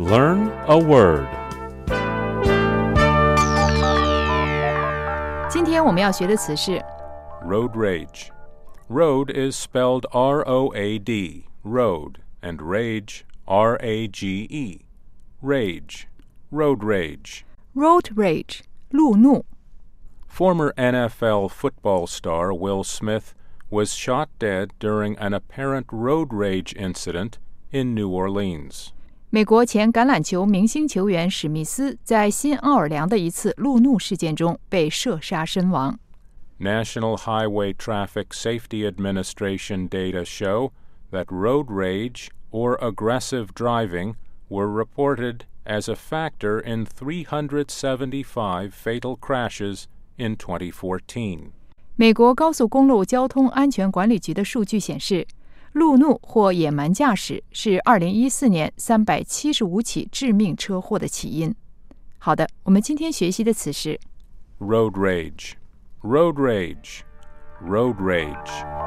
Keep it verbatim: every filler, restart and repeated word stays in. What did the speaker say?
Learn a word. 今天我们要学的词是 Road rage. Road is spelled R O A D, road, and rage, R A G E. Rage, road rage. road rage, 路怒。 Former N F L football star Will Smith was shot dead during an apparent road rage incident in New Orleans. 美国前橄榄球明星球员史密斯在新奥尔良的一次路怒事件中被射杀身亡。 National Highway Traffic Safety Administration data show that road rage or aggressive driving were reported as a factor in three hundred seventy-five fatal crashes in twenty fourteen. 美国高速公路交通安全管理局的数据显示，路怒或野蛮驾驶是二零一四年三百七十五起致命车祸的起因。好的，我们今天学习的词是 Road rage, road rage, road rage.